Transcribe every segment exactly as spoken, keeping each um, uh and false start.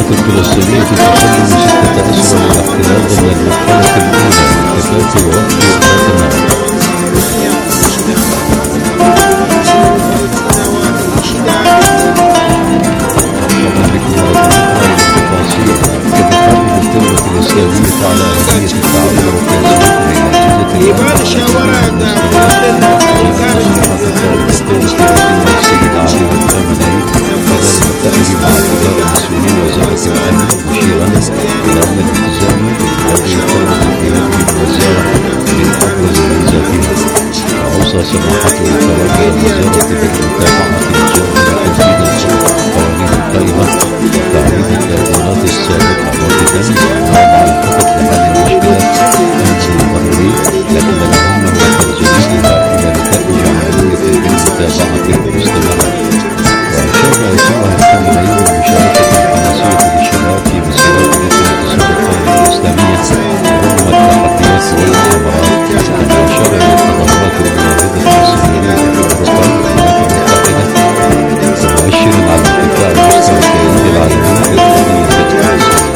الحكومة الفلسطينية تقدم ستة أسبوع للاحتلال ضمن المرحلة الأولى من كفاءة وقف إطلاق النار. الإسلامية على أهمية التعاون والتنسيق بين أجهزة الأمن السيد علي الخامنئي كذلك مع كبار المسؤولين وزارة الأمن مشيرا إلى أن الالتزام بالهدي فرض في هذه الوزارة من أبرز ميزاتها. وأوصى سماحته فرد الوزارة بالمتابعة الجامعة تنفيذ القوانين القائمة وتعريض التأثيرات السابقة وكذلك العمل على الخطط لحل المشكلات أمن ضروري، لكن الأهم هو ترجمتها إلى نتائج عملية بالمتابعة المستمرة. وأشار أيضا الخامنئي بمشاركة الحماسية للشباب في مسيرات الاتصال القومي الإسلامية رغم التحديات والمؤامرات، كما أشار إلى التظاهرات المناهضة الإسلامية في أوروبا والولايات المتحدة مؤشرا على ارتفاع مستوى الكيان العالمي للقضية الفلسطينية.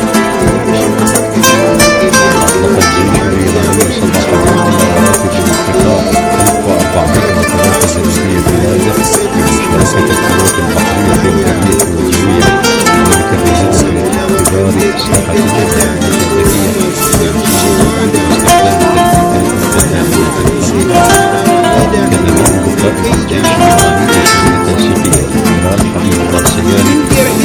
أطلق الجيش الإيراني صباح اليوم مراتب الاتفاق ألف وأربعمائة وثلاثة جنودية بلادة بمشاركة القوات البحرية والبرية والجوية، وذلك بهدف اختبار إصلاح الأمن الذكية باستخدام التكتيكات الذكية القديمة. كان منه قائد الجيش الإيراني بشأن التنسيقية الجنرال حبيب الله السياري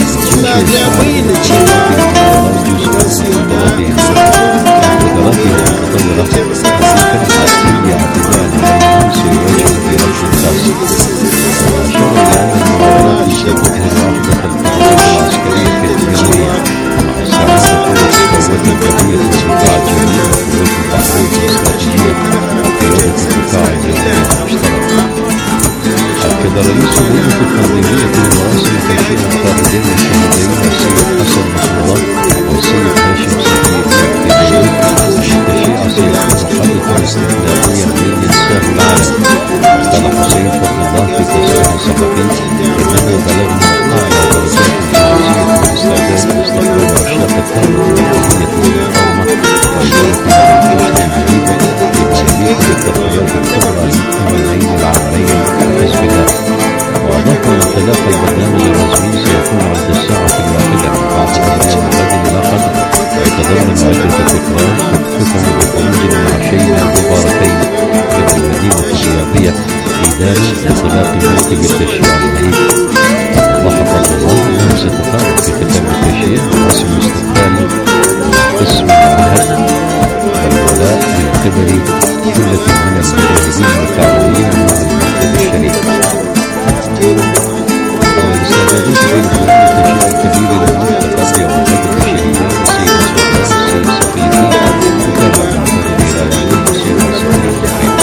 أكد رئيس الهيئة التنظيمية لمراسم تنشئة القائدين الشهيدين السيد حسن نصر الله والسيد هاشم صفي الابتدائي أن التشييع سيكون حدثا استثنائيا لإنسان العالم. قال حسين فضل الله في تصريح صحفي إنه بلغنا أعلى درجات الجاهزية والاستعداد لاستقبال عشاق الثورة الوطنية والمقاومة وإدارة الجيش الجديدة بما يليق بالتضحيات الكبرى للأمنين العامين لحزب الله. وأضاف أن تلاقى البرنامج الرسمي سيكون عند الساعة الواحدة بعد الأيام الغد الآخر، ويتضمن عدة فقرات تختتم بخروج العشيين المباركين إلى المدينة الرياضية إيدانا لانطلاق موكب التشييع المهيب. وحفظ الله أنه ستقام في ختام التشييع رسم استقبال قسم العهد والولاء من قبل جملة من المجاهدين والفاعلين مع المكتب الشريف. والاستعدادات بين بلاد التشييع الكبير للمنطقة يوم غد الشهيدين السيد نصر السيد صفي الدين متابعة المعتمد الإيراني السيد صفي الدين.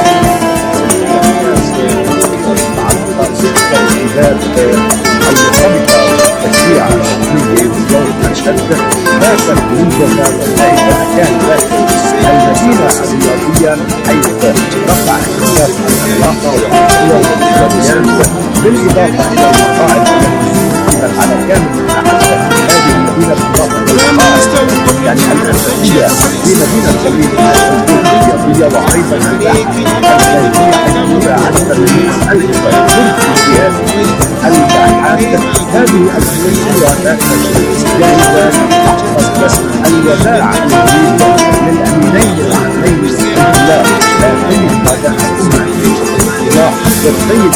المرتبطة بالتشريع الرسمي والدولة الشدة لا تكون وسائل كان ذلك المدينة الرياضية حيث تقع اختلاف العلاقة والقوة والإمكانيات بالإضافة إلى المقاعد التي على كامل مساحتها هذه المدينة بالإضافة يعني الأساسية في مدينة كبيرة الرياضية وأيضا الخارجية حيث على ثمانين ألف في هذه الباحات. هذه السلسلة جاهزة تحفظ الوداع الجديد للأمينين العامين لله السيد بعد حكومة الله والسيد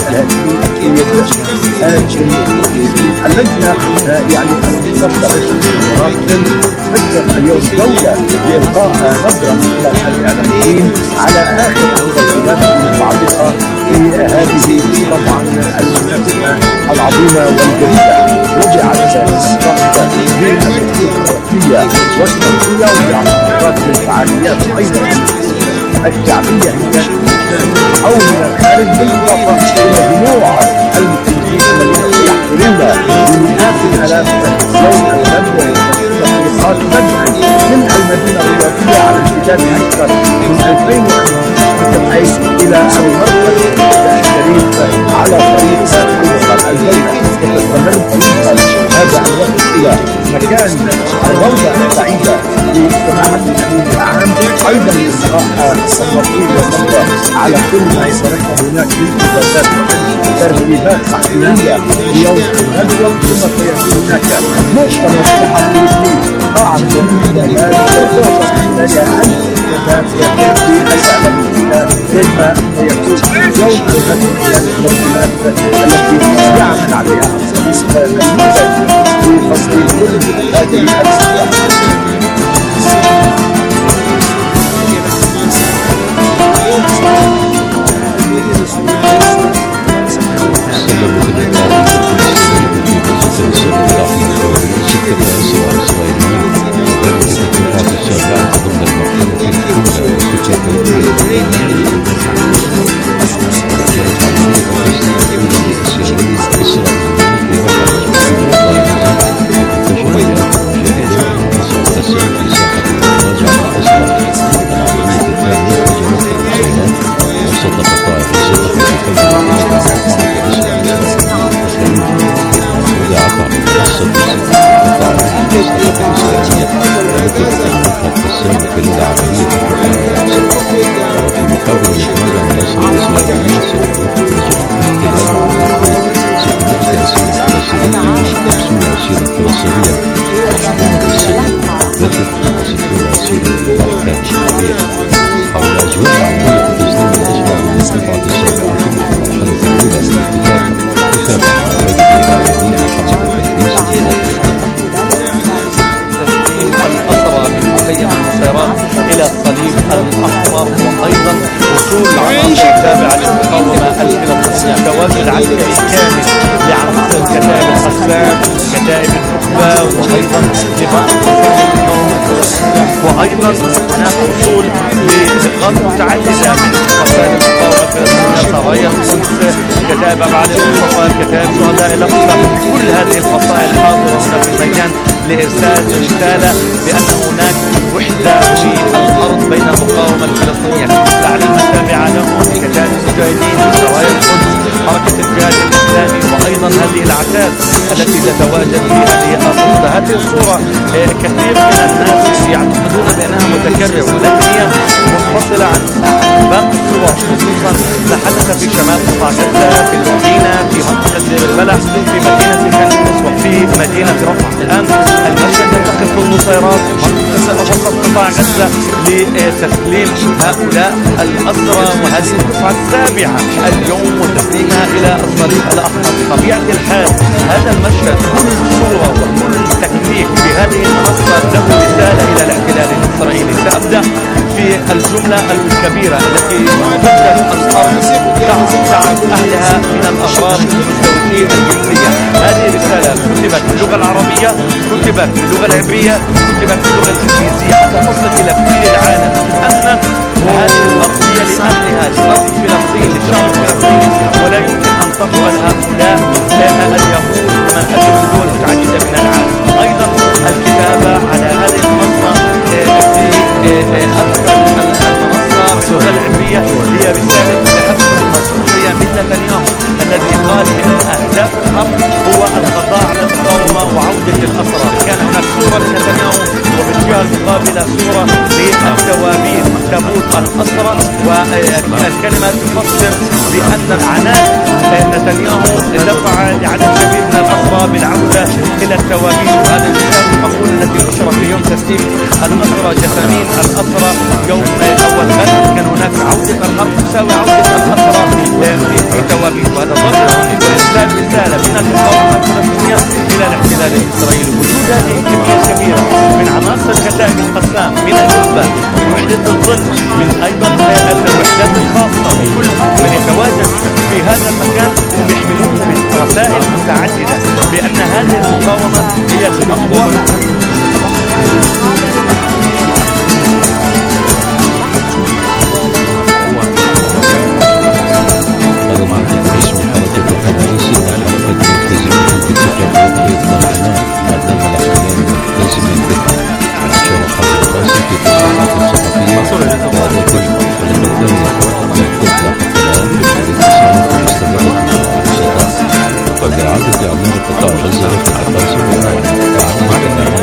الهاشمي اللجنة يعني تفترش مراسل فكرة اليوم دولة لإلقاء نظرة إلى الإعلاميين على آخر التغييرات المتعلقة في هذه طبعا المناسبة العظيمة والجديدة. وجعت الرابطة بين الديمقراطية والتنمية والاعتراضات بالفعاليات أيضا الشعبية أو من الخارج بالإضافة إلى جموع المسلمين الذين يحضرون بمئات الآلاف يوم الغد وتطبيقات بدءا من المدينة الرياضية على امتداد أكثر من ألفين وخمسمائة إلى المركز الشريف على طريق الدولة. تستمر هذا الوقت إلى مكان الروضة السعيدة لسماحة الأمين العام، أيضا إلقاء التفاصيل والنظرة على كل ما يترتب هناك من إجازات وترتيبات تحفيزية ليوم الندوة، ثم سيكون هناك مؤتمر صحفي لقاعة الاحتفالات وتوصف خلالها عن الإجازات يتم في الإعلام ثم سيكون يوم الندوة التي يعمل عليها في تصوير كل هذه الأسئلة. إلى الصليب الأحمر، وأيضا وصول العناصر التابعة للمقاومة الفلسطينية، تواجد عسكري كامل لعناصر كتائب القسام، كتائب النخبة، وأيضا لبعض المقاومة الفلسطينية، وأيضا هناك وصول لنقاط متعددة من قبائل المقاومة الفلسطينية، سرايا القدس، كتائب أبعاد المصطفى، كتائب شهداء الأقصى، كل هذه الفصائل حاضرة في الميدان لإرسال رسالة بأن هناك وحدة في الأرض بين المقاومة الفلسطينية. التعليم التابعة لهم كتائب المجاهدين، سرايا القدس، حركة الجهاد الإسلامي، وأيضا هذه الأعداد التي تتواجد في هذه الصورة. هذه الصورة كثير من الناس يعتقدون بأنها متكررة، ولكن هي منفصلة عن باقي الصور، خصوصا ما حدث في شمال قطاع غزة، في المدينة، في منطقة دير البلح، في مدينة خان يونس، وفي مدينة رفح. الآن المشهد ينتقل في النصيرات وسط قطاع غزة لتسليم هؤلاء الأسرى، وهذه الدفعة السابعة اليوم وتسليمها إلى الصليب الأحمر. بطبيعة الحال هذا المشهد كل صورة وكل تكليف في هذه المنصة له رسالة إلى الاحتلال الإسرائيلي. سأبدأ في الجملة الكبيرة التي تبدأ الأرض تعرف أهلها من الأغراض المزدوجية الجنسية. هذه رسالة كتبت باللغة العربية، كتبت باللغة العبرية، كتبت باللغة الإنجليزية، حتى تصل إلى كل العالم أن هذه الأرض هي لأهلها، لأرض فلسطين، للشعب الفلسطيني، ولا يمكن أن تقبل هؤلاء اليهود من أجل دول متعددة من العالم. أيضا الكتابة على هذه المنصة في أكثر المنصة باللغة العبرية هي رسالة لحفظ المسؤولية من نتنياهو الذي قال إن أهداف الحرب هو القضاء على المقاومة وعودة الأسرى. كان هناك صورة لنتنياهو وبالجهة المقابلة صورة للتوابين تابوت الأسرى، والكلمة تفسر بأن عناء نتنياهو دفع لعدد كبير من الأسرى بالعودة إلى التوابين. وهذا الكتاب المقول التي نشر في يوم تسليم الأسرى جثامين الأسرى يوم أول غد، كان هناك عودة الحرب تساوي عودة الأسرى في توابين. وهذا ظاهر وإرسال رسالة من المقاومة الفلسطينية إلى الاحتلال الإسرائيلي. وجود هذه الكمية الكبيرة من عناصر كتائب القسام، من النخبة، من وحدة الظل، من أيضا الوحدات الخاصة، وكل من يتواجد في هذا المكان يحملون رسائل متعددة بأن هذه المقاومة هي الأقوى. وبإعادة أعمار قطاع غزة في التقاسم والعالم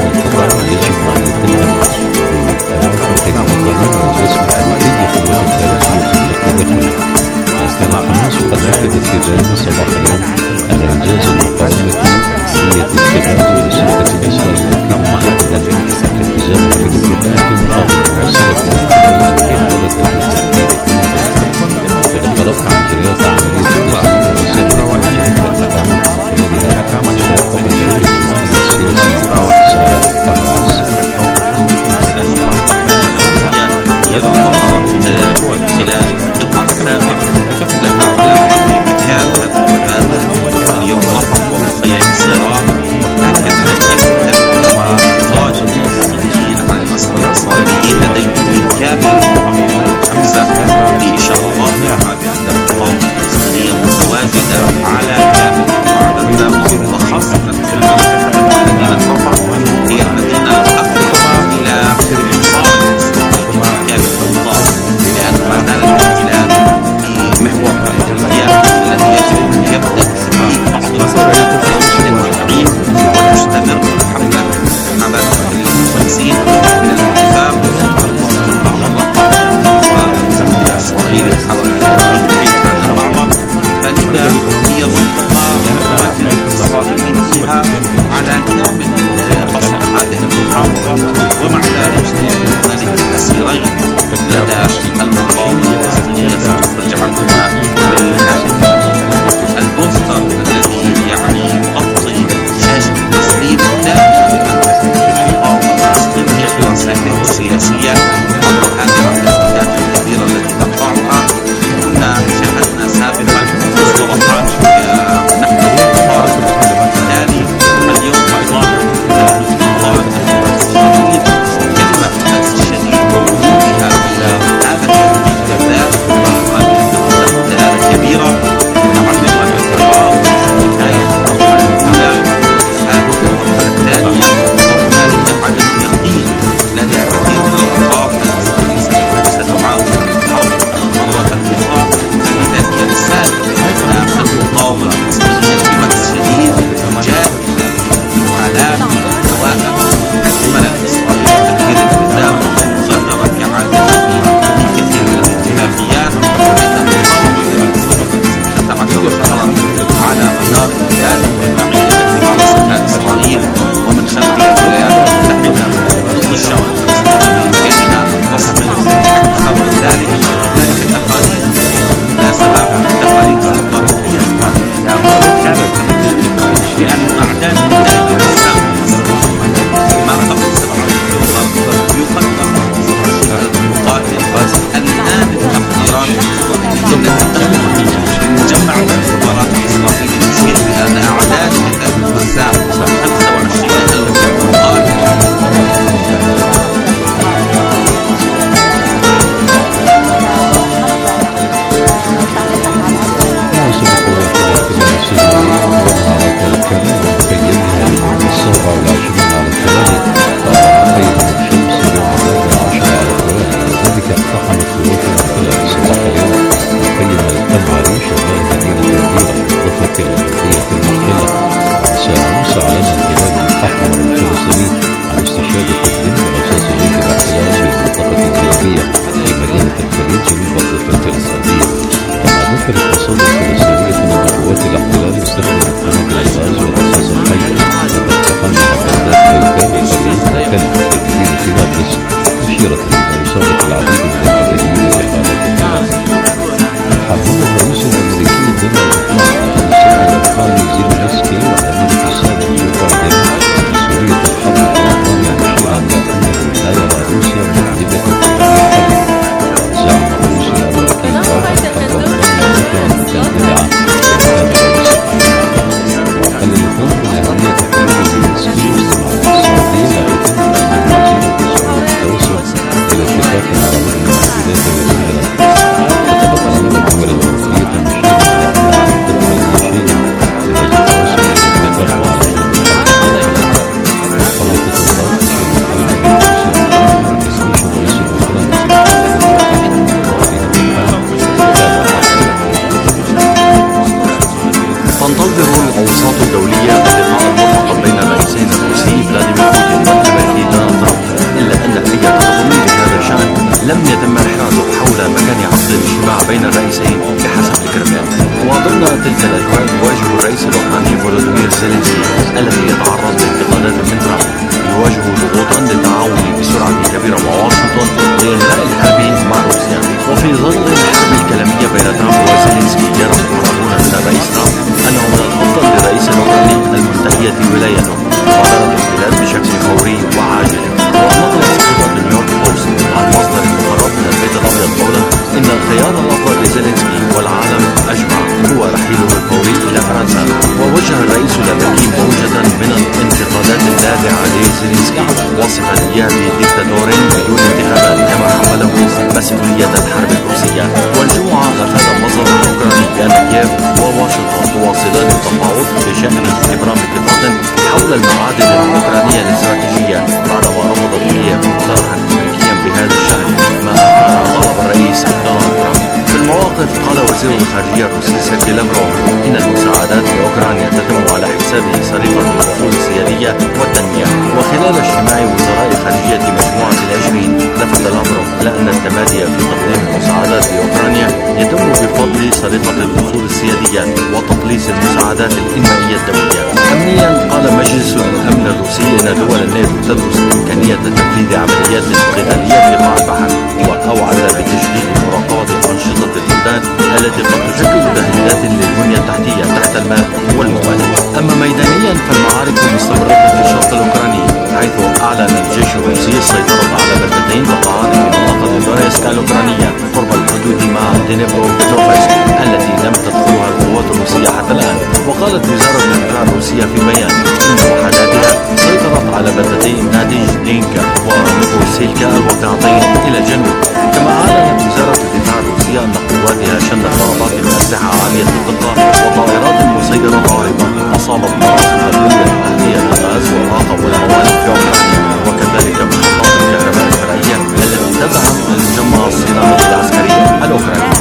يواجهوا ضغوطا للتعاون بسرعة كبيرة مع واشنطن لإنهاء الحرب مع روسيا. وفي ظل الحرب الكلامية بين ترامب وزيلينسكي يرى المقربون من الرئيس ترامب أنه من الأفضل للرئيس الأوكراني المنتهية ولايته مغادرة البلاد بشكل فوري وعاجل. ونقلت صحيفة نيويورك بوست عن مصدر مقرب من البيت الأبيض قولا إن الخيار الأفضل لزيلينسكي والعالم أجمع هو رحيله الفوري إلى فرنسا. ووجه الرئيس الأمريكي موجة من الانتقادات اللاذعة لزيلينسكي وصفا إياه بديكتاتور بدون انتخابات كما حمله مسؤولية الحرب الروسية. والجمعة أفاد المصدر الأوكراني بأن كييف وواشنطن تواصلان التفاوض بشأن إبرام اتفاق حول المعادن الأوكرانية الاستراتيجية بعدما رفضت كييف مقترحا أمريكيا بهذا الشأن ما أثار غضب الرئيس دونالد ترامب. في المواقف قال وزير الخارجية الروسي سيرجي لافروف إن المساعدات لأوكرانيا تتم على حساب صريفة الأصول السيادية والتنمية. وخلال اجتماع وزراء خارجية مجموعة العشرين لفت لافروف إلى أن التمادي في تقديم المساعدات لأوكرانيا يتم بفضل صريفة الأصول السيادية وتقليص المساعدات الإنمائية الدولية. أمنيا قال مجلس الأمن الروسي إن دول الناتو تدرس إمكانية تنفيذ عمليات قتالية في قاع البحر وأوعد بتجديد مراقبة أنشطة البلدان التي قد تشكل تهديدات للبنية التحتية تحت الماء والمواد. أما ميدانيا فالمعارك مستمرة في الشرق الأوكراني حيث أعلن الجيش الروسي السيطرة على بلدتين تقعان في منطقة دونيتسك الأوكرانية قرب الحدود مع دنيبرو بتروفسك التي لم تدخلها القوات الروسية حتى الآن. وقالت وزارة الدفاع الروسية في بيان إن وحداتها سيطرت على بلدتي ناديج دينكا ونوفوسيلكا الواقعتين إلى الجنوب. كما أعلنت وزارة الدفاع الروسية أن قواتها شنت ضربات بأسلحة عالية الدقة وطائرات مسيرة ضاربة أصابت مناطق البنية التحتية الغاز والطاقة والمواد في أوكرانيا وكذلك محطات الكهرباء الفرعية التي تدعم المجمع الصناعي العسكري الأوكراني.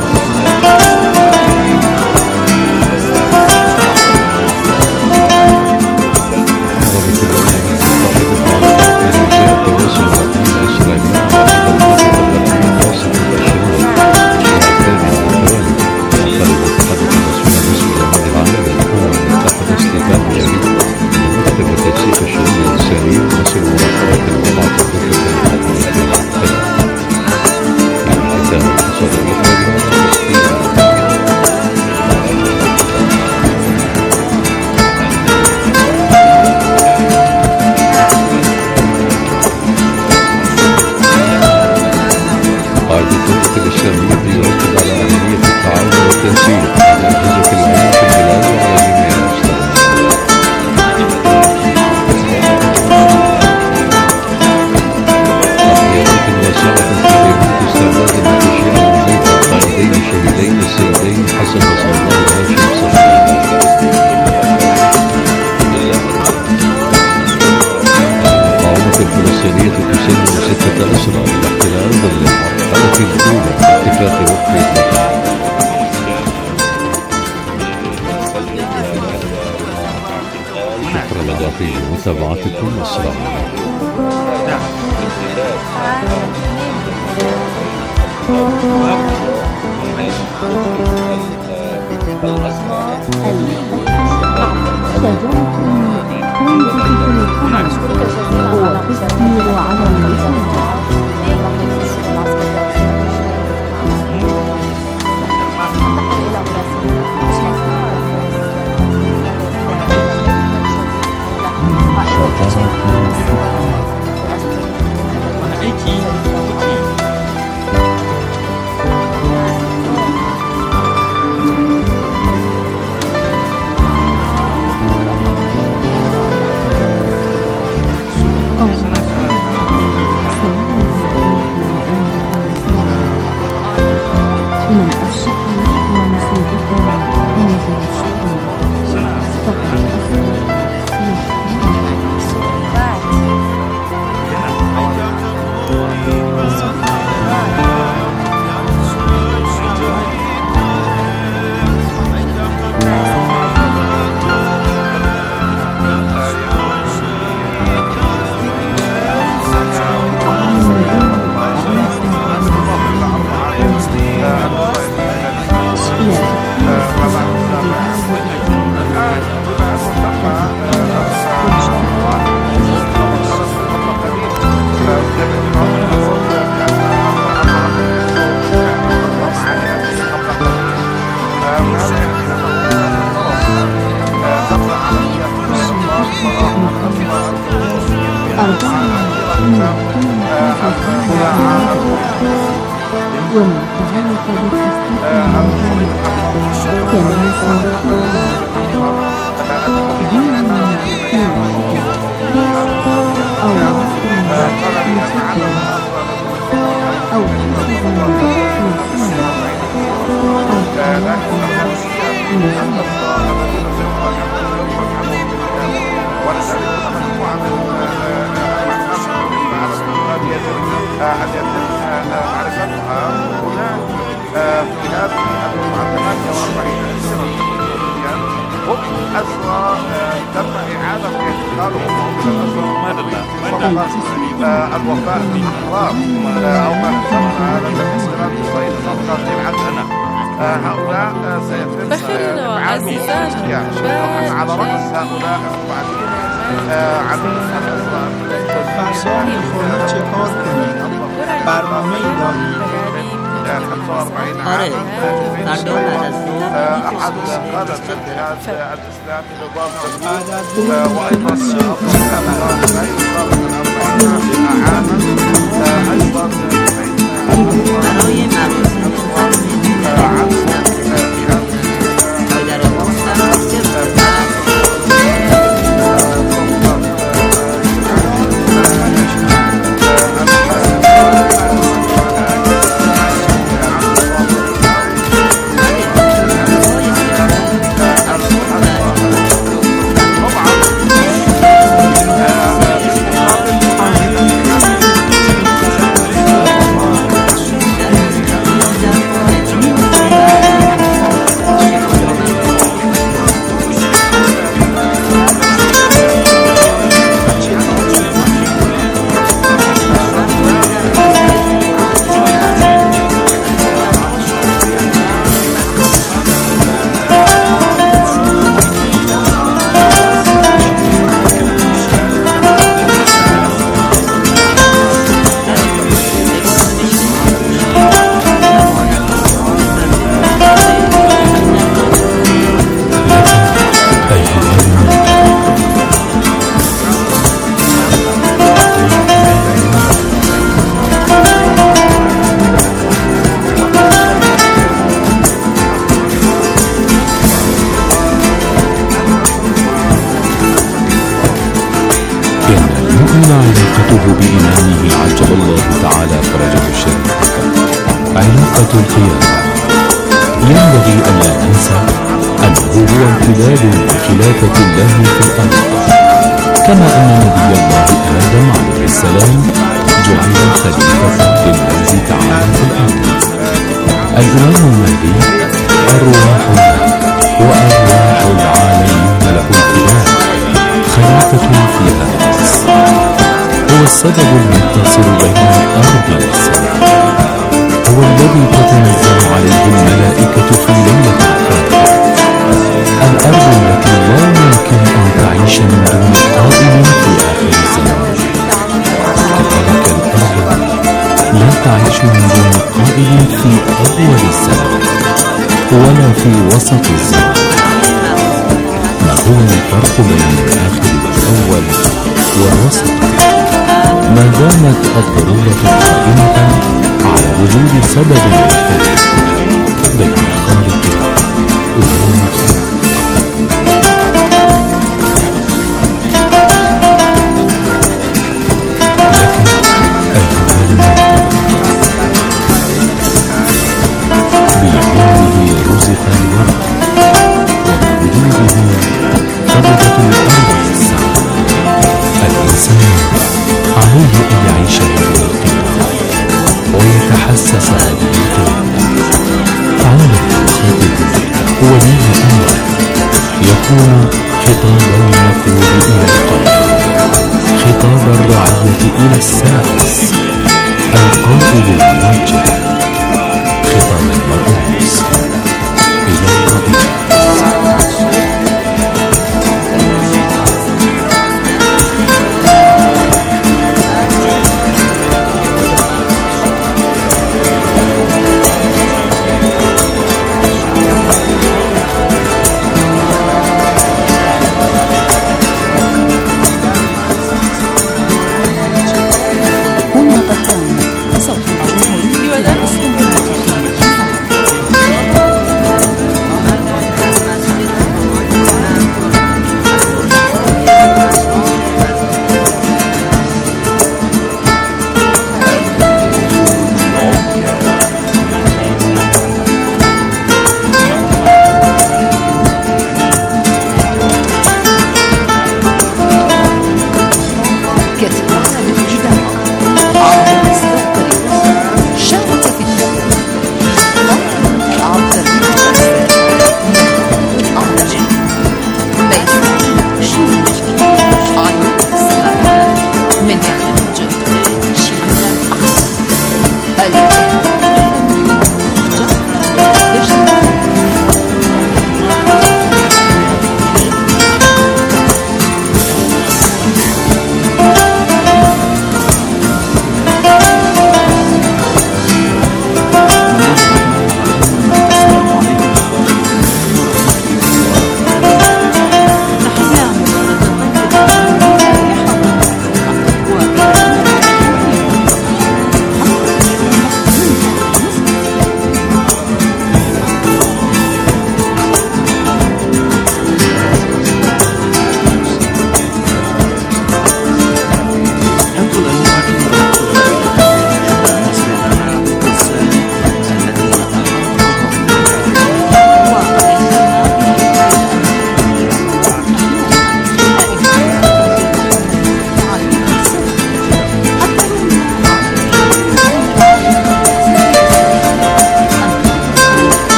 متابعتكم والسلام Thank you. الوفاء بالأحرار أو ما يسمى على الاستيراد الصعيد الأفكار عندنا هؤلاء سيتم إفعالهم على رأس هؤلاء المبعثين عن الأسرار. فرزان خونه چه کار کنید؟ برنامه ای دارید؟ خمسة وأربعين عام أحد قادة الجهاد الإسلامي لضابط وأيضا علاقته بإمامه عجل الله تعالى فرجه الشريف علاقة القيادة. ينبغي ألا ننسى أنه هو امتداد لخلافة الله في الأرض، كما أن نبي الله آدم عليه السلام جعل خليفة لله تعالى في الأرض. الإمام المهدي أرواح وأرواح العالمين له الفداء، خليفة في هذا الأرض، هو السبب المتصل بين الأرض والسماء، هو الذي تتنزل عليه الملائكة في ليلة القدر. الأرض التي لا يمكن أن تعيش من دون قائم في آخر الزمان، كذلك الأرض لا تعيش من دون قائم في أول الزمان ولا في وسط الزمان. ما هو الفرق بين الآخر والأول والوسط؟ ما دامت الضرورة قائمة على وجود سبب للفرق بين الخالق والمخلوق. بيمينه رزق الورد، وبوجوده قبضة الأرض والسماء. الإنسان عليه أن يعيش هذه القيمة ويتحسس هذه القيمة. فعلى الخاطب ولي أمره يكون خطاب المفروض إلى القلب، خطاب الرعية إلى السادس، القائد الموجه، خطاب المرؤوس إلى الرئيس.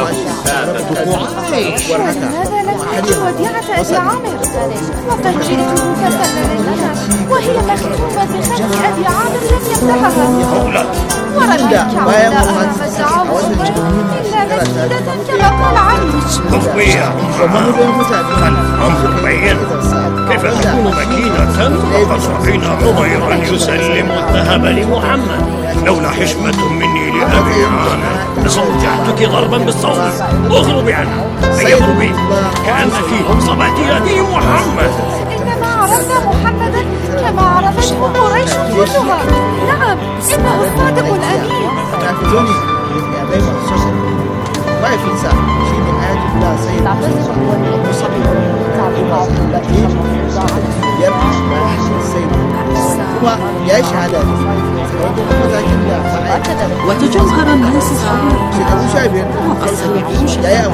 هذا لم يكن وديعة أبي عامر، وقد جئته فسلم لنا وهي مختومة بخط أبي عامر لم يفتحها، ولم يرجع لها فزعه إلا نشيدة كما قال علي. أخويا الأمر بين، كيف تكون مكينة وقد رأينا عميرا يسلم الذهب لمحمد؟ لولا حشمة مني لأبي عامر لصوجعتك ضربا بالصوت. اغربي عنه، أي اغربي كأنك صبعت يدي محمد. إنما عرفنا محمدا كما عرفته قريش كلها. نعم، إنه الصادق الأمين. ما في إنسان شيء من آيات الله سيد هو يعيش على وتجمهر الناس صغيرا وقد سمعوا شهادة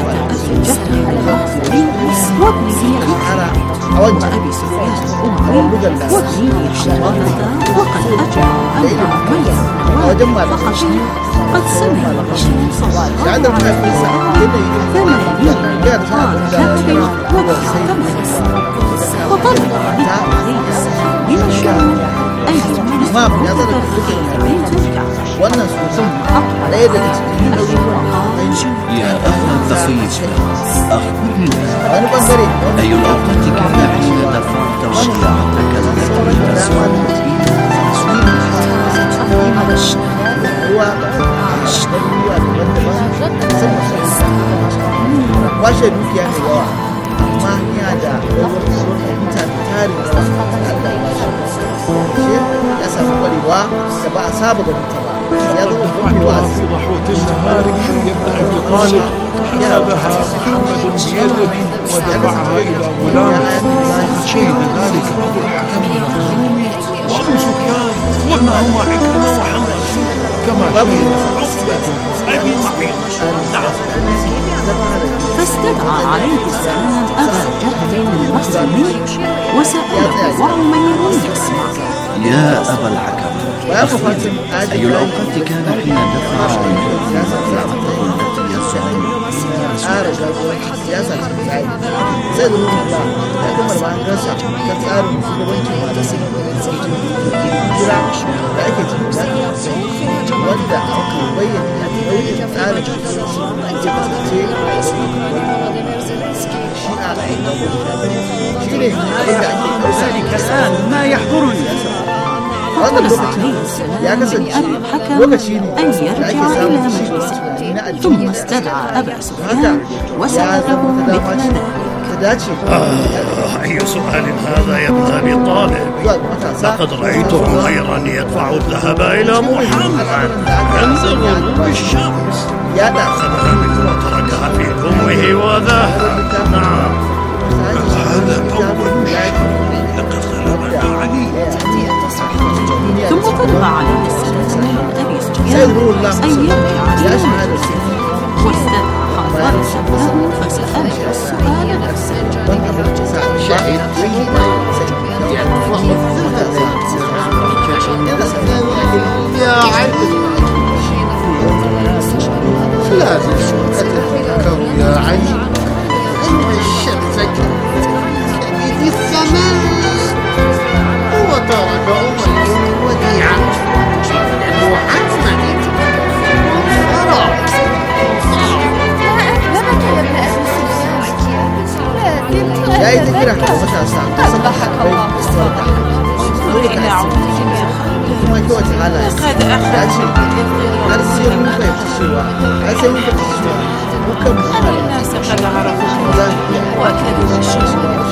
الزهر وابنه وأبي سفيان أمي وابنه حمارة وقد أجرى أمر مريم فقد قد سمع بشيء صواب فما يلي قال كاتب وضع تمس فطلب عليه عليه السلام من الشام أي من بين الكعبة ثم أقبل يا أهل الثقيف أخبرني، أي الأوقات كان حين دفعت وشيعتك التي تسوى washe dukiya mai yawa amma yana da mutane tarin yawa shi ya samu kwarewa da ba a saba ganin ta ba ya zama kwarewa a جابها محمد بيده ودفعها إلى غلام وقد شهد ذلك أبو الحكم المخزومي وأبو سفيان وابنهما عكرمة وحمد كما شهد عقبة أبي معين. نعم. فاستدعى عليه السلام أبا جهل المخزومي وسأله وعمير يسمع. يا أبا الحكم أي الأوقات كان حين دفع tsara jagoranci siyasa ta tsari zai zama kula da kuma mahangarsa ta tsarin shugabancin malamai kira da ake cikin wanda aka bayyana bayyana tsarin da ke kasance shi'a shi ne inda ake ذلك الآن ما يحضرني. wannan lokacin ya kasance lokaci ne da ake samun ci ثم استدعى أبا سفيان وسأله مثل ذلك. آه أي سؤال هذا يا ابن أبي طالب؟ لقد رأيتهم غيرا يدفعوا الذهب إلى محمد عند غروب الشمس، أخذها منه وتركها في كمه وذهب. نعم، هذا أول شيء لقد غلبنا علي. ثم طلب عليه السلام من أبي سفيان أن يرجع إلى مجلسه واستدعى حنظلة له فسأله السؤال نفسه. يا علي لازم أتذكر يا علي أن الشمس كبد السماء وترك أمر وديعا محمد وانصرف. لا أكذبك يا ابن أبي سفيان، قبحك الله. إلى عمرك يا خالد لقد أخذت أن الناس قد عرفوا وكذب الشيء.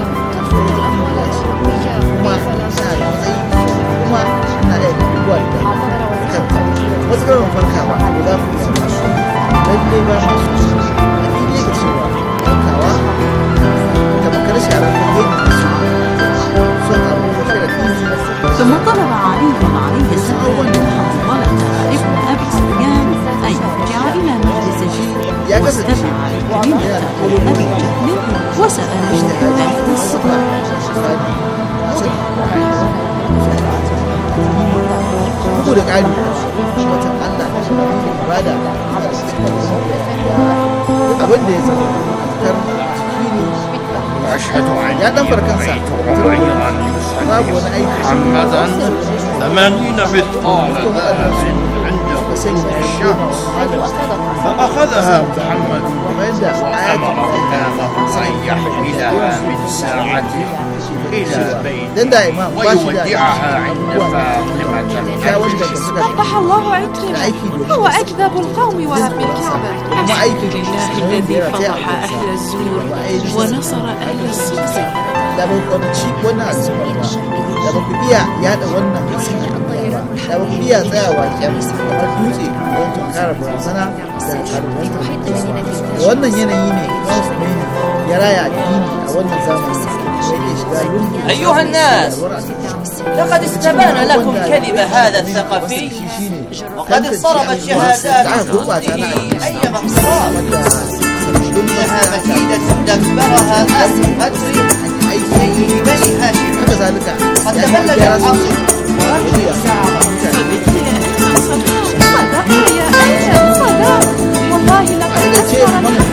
wasu karin farkawa da za ku yi lalle ba masu a fili ka cewa farkawa da makar sharar fagen da su sun abu da da ثم طلب علي عليه السلام من حنظلة ابن أبي سفيان أن يرجع إلى مجلسه واستدعى عكرمة أبي جهل وسأله ذلك السؤال. bugu da ƙari watan Allah da ibada abin da ya zama kar أشهد أن ya dan farkansa غيرا babu wani aiki محمدا ثمانين مثقال ذهب عنده في الشمس فأخذها محمد وأمر غلامه أن يحملها من ساعته إلى بيته ويودعها عند فاطمة. قبح الله عكرمة، هو أكذب القوم ورب الكعبة. الحمد لله الذي فضح أهل الزور ونصر أهل الصدق. da ba ku ci wannan azuba ba da ba ku iya yada wannan gaskiya ba da ba ku iya tsayawa kyan kamar dutse don tunkara barazana da karubantar da wannan yanayi ne imam Khomeini ya raya addini a wannan zamani yake shiga lungu. أيها الناس، لقد استبان لكم كذب هذا الثقفي وقد اضطربت شهادات جنده أي مقصار. إنها مكيدة دبرها آسف بدر سيد بني هاشم. قد تبلد الحق ورجل الشعب. صدقت يا أيمن، صدقت والله لقد أكثر الحق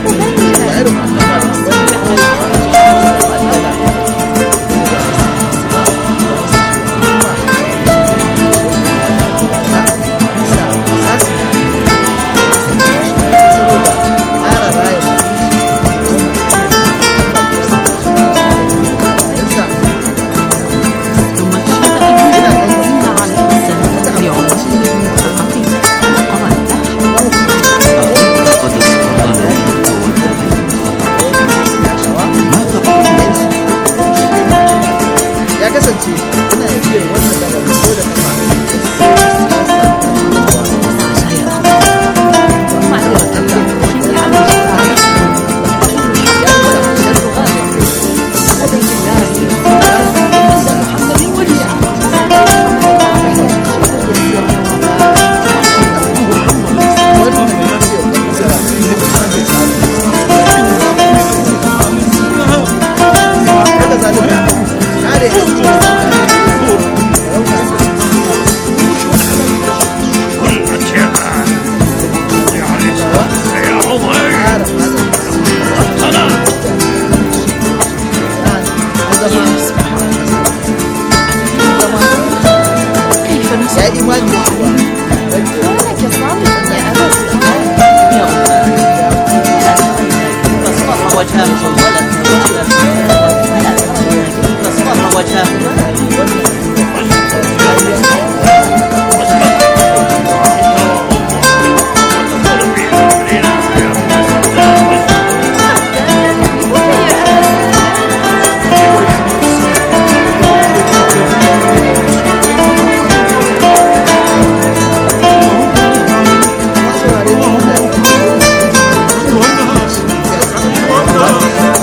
أيها الناس،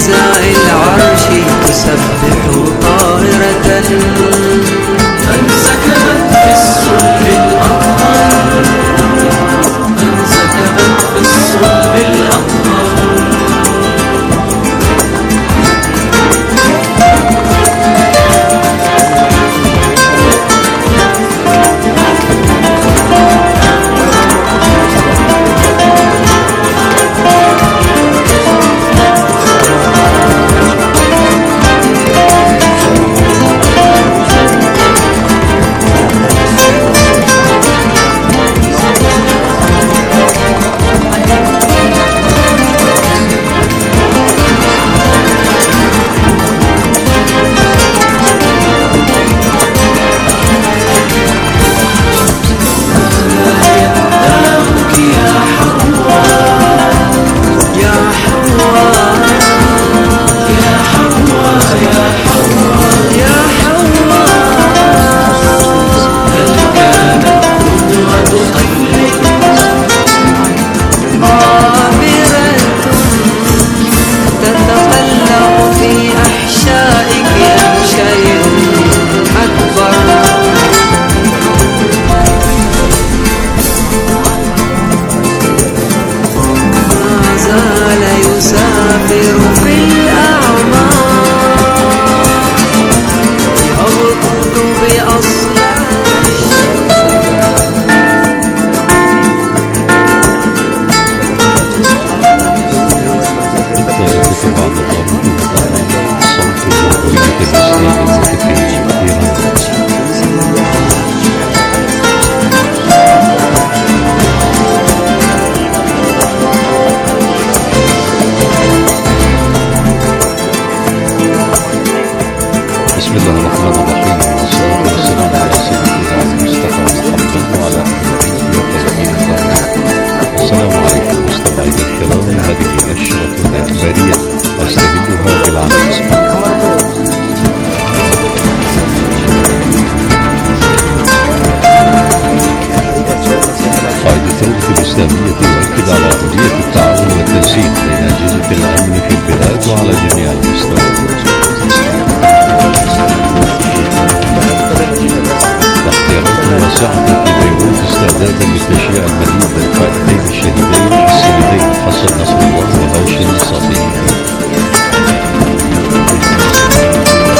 نساء العرش تسبح طاهرة انسكبت في الصلب الأطهر انسكبت في الصلب الأطهر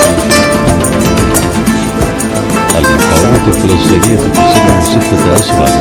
الفلسطينية تقسم ستة أسرع